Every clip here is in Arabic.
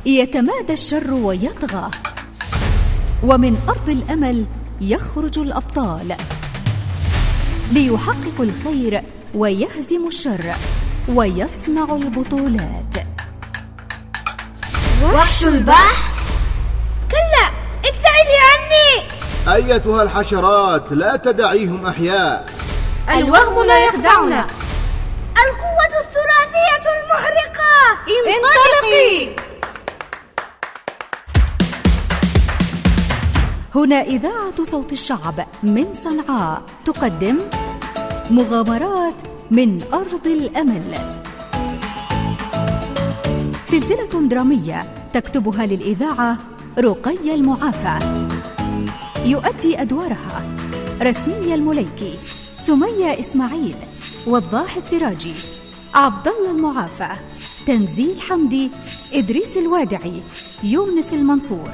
يتمادى الشر ويطغى، ومن أرض الأمل يخرج الأبطال ليحققوا الخير ويهزموا الشر ويصنعوا البطولات. وحش البحر؟ كلا، ابتعدي عني. أيتها الحشرات، لا تدعيهم أحياء. الوهم لا يخدعنا. القوة الثلاثية المحرقة. انطلقي. هنا إذاعة صوت الشعب من صنعاء تقدم مغامرات من أرض الأمل، سلسلة درامية تكتبها للإذاعة رقية المعافى، يؤدي أدوارها رسمية المليكي، سمية إسماعيل، وضاح السراجي، عبد الله المعافى، تنزيل حمدي، إدريس الوادعي، يونس المنصور.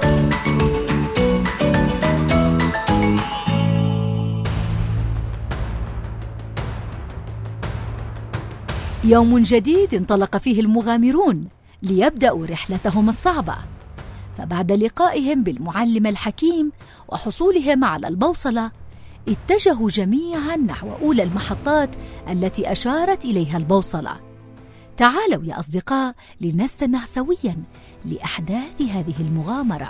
يوم جديد انطلق فيه المغامرون ليبدأوا رحلتهم الصعبة، فبعد لقائهم بالمعلم الحكيم وحصولهم على البوصلة اتجهوا جميعا نحو أولى المحطات التي أشارت إليها البوصلة. تعالوا يا أصدقاء لنستمع سويا لأحداث هذه المغامرة.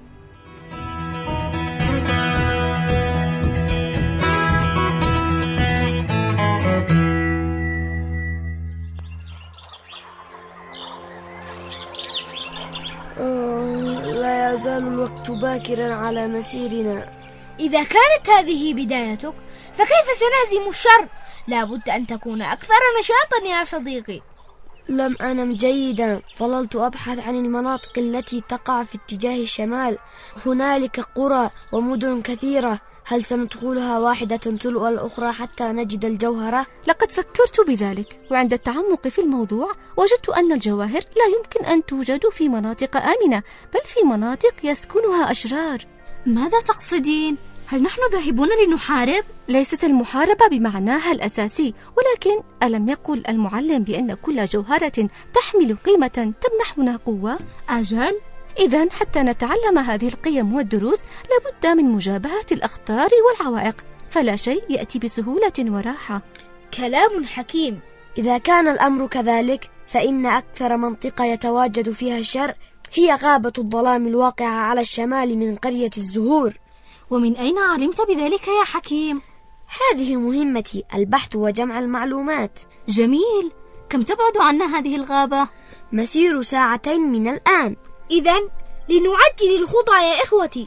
لا يزال الوقت باكرا على مسيرنا. إذا كانت هذه بدايتك فكيف سنهزم الشر؟ لا بد أن تكون أكثر نشاطا يا صديقي. لم أنم جيدا، ظللت أبحث عن المناطق التي تقع في اتجاه الشمال. هنالك قرى ومدن كثيرة، هل سندخلها واحدة تلو الأخرى حتى نجد الجوهرة؟ لقد فكرت بذلك، وعند التعمق في الموضوع وجدت أن الجواهر لا يمكن أن توجد في مناطق آمنة، بل في مناطق يسكنها أشرار. ماذا تقصدين؟ هل نحن ذاهبون لنحارب؟ ليست المحاربة بمعناها الأساسي، ولكن ألم يقل المعلم بأن كل جوهرة تحمل قيمة تمنحنا قوة؟ أجل، إذن حتى نتعلم هذه القيم والدروس لابد من مجابهة الأخطار والعوائق، فلا شيء يأتي بسهولة وراحة. كلام حكيم. إذا كان الأمر كذلك فإن أكثر منطقة يتواجد فيها الشر هي غابة الظلام الواقعة على الشمال من قرية الزهور. ومن أين علمت بذلك يا حكيم؟ هذه مهمتي، البحث وجمع المعلومات. جميل. كم تبعد عنا هذه الغابة؟ مسير 2 ساعات من الآن. إذن لنعجل الخطى يا إخوتي.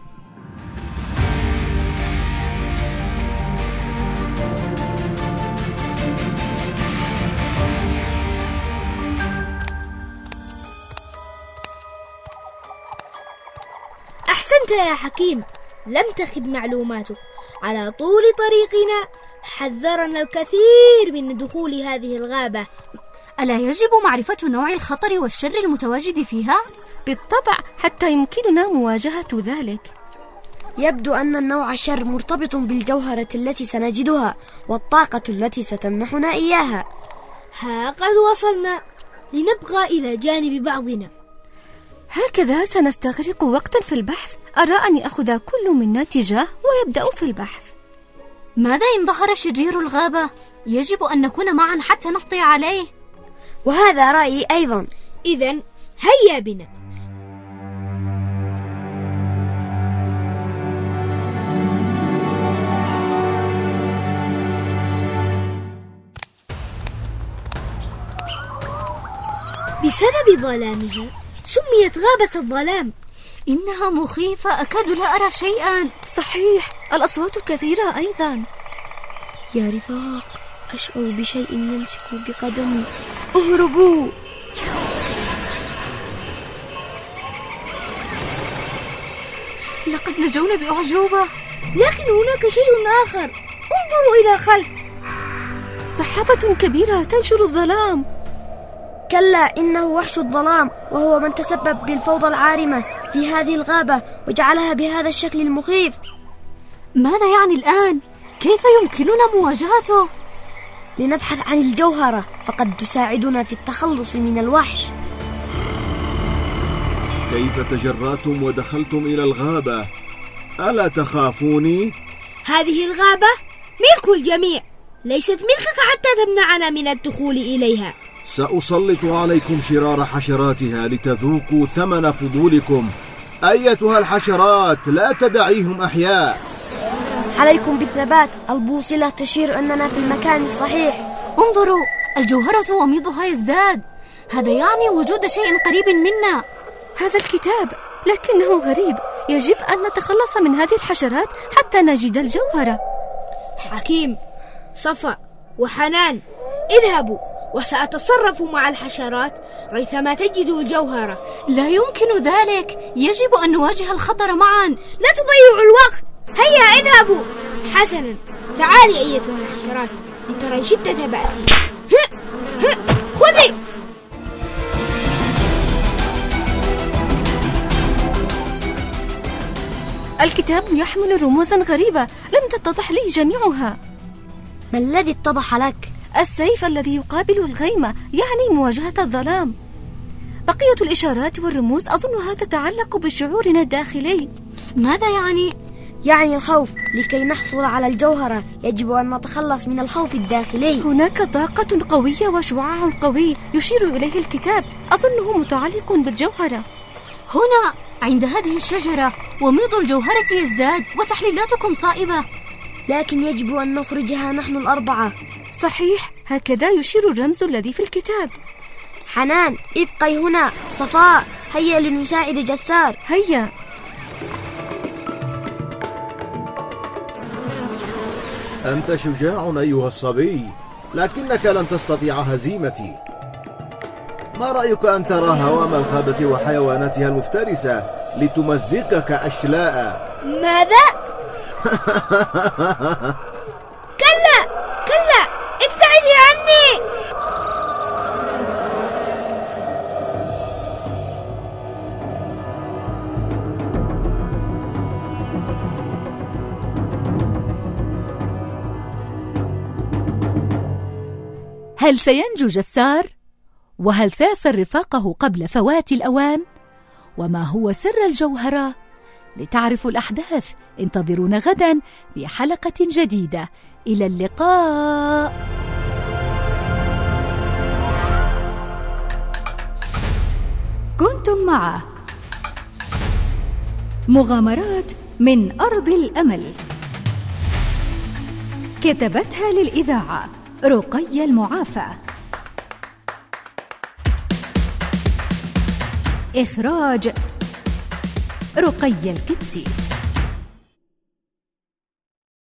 أحسنت يا حكيم، لم تخب معلوماتك. على طول طريقنا حذرنا الكثير من دخول هذه الغابة. ألا يجب معرفة نوع الخطر والشر المتواجد فيها؟ بالطبع، حتى يمكننا مواجهة ذلك. يبدو أن النوع الشر مرتبط بالجوهرة التي سنجدها والطاقة التي ستمنحنا إياها. ها قد وصلنا، لنبقى إلى جانب بعضنا. هكذا سنستغرق وقتا في البحث. أرى أن يأخذ كل منا اتجاه ويبدأ في البحث. ماذا إن ظهر شرير الغابة؟ يجب أن نكون معا حتى نقضي عليه. وهذا رأيي أيضا. إذن هيا بنا. بسبب ظلامها سميت غابة الظلام. إنها مخيفة، أكاد لا أرى شيئا. صحيح، الأصوات كثيرة أيضا. يا رفاق، أشعر بشيء يمسك بقدمي. اهربوا. لقد نجونا بأعجوبة، لكن هناك شيء آخر. انظروا إلى الخلف. سحابة كبيرة تنشر الظلام. كلا، إنه وحش الظلام، وهو من تسبب بالفوضى العارمة في هذه الغابة وجعلها بهذا الشكل المخيف. ماذا يعني الآن؟ كيف يمكننا مواجهته؟ لنبحث عن الجوهرة، فقد تساعدنا في التخلص من الوحش. كيف تجرأتم ودخلتم إلى الغابة؟ ألا تخافوني؟ هذه الغابة ملك الجميع، ليست ملكك حتى تمنعنا من الدخول إليها. سأسلط عليكم شرار حشراتها لتذوقوا ثمن فضولكم. أيتها الحشرات لا تدعيهم أحياء. عليكم بالثبات، البوصلة تشير أننا في المكان الصحيح. انظروا، الجوهرة وميضها يزداد، هذا يعني وجود شيء قريب منا. هذا الكتاب لكنه غريب، يجب أن نتخلص من هذه الحشرات حتى نجد الجوهرة. حكيم، صفا وحنان، اذهبوا وسأتصرف مع الحشرات ريثما تجدوا الجوهرة. لا يمكن ذلك، يجب أن نواجه الخطر معا. لا تضيعوا الوقت، هيا اذهبوا. حسنا، تعالي أيتها الحشرات لترى شدة بأسي. خذي. الكتاب يحمل رموزا غريبة لم تتضح لي جميعها. ما الذي اتضح لك؟ السيف الذي يقابل الغيمة، يعني مواجهة الظلام. بقية الإشارات والرموز أظنها تتعلق بشعورنا الداخلي. ماذا يعني؟ يعني الخوف. لكي نحصل على الجوهرة يجب أن نتخلص من الخوف الداخلي. هناك طاقة قوية وشعاع قوي يشير إليه الكتاب، أظنه متعلق بالجوهرة. هنا عند هذه الشجرة، وميض الجوهرة يزداد وتحليلاتكم صائبة. لكن يجب أن نخرجها نحن الأربعة. صحيح، هكذا يشير الرمز الذي في الكتاب. حنان، ابقي هنا. صفاء، هيا لنساعد جسار. هيا. أنت شجاع أيها الصبي، لكنك لن تستطيع هزيمتي. ما رأيك أن ترى هوام الغابة وحيواناتها المفترسة لتمزقك أشلاء؟ ماذا؟ كلا كلا، ابتعدي عني. هل سينجو جسار؟ وهل سيصل رفاقه قبل فوات الأوان؟ وما هو سر الجوهرة؟ لتعرفوا الأحداث انتظرونا غدا في حلقة جديدة. إلى اللقاء. كنتم مع مغامرات من أرض الأمل، كتبتها للإذاعة رقية المعافى، إخراج رقية الكبسي.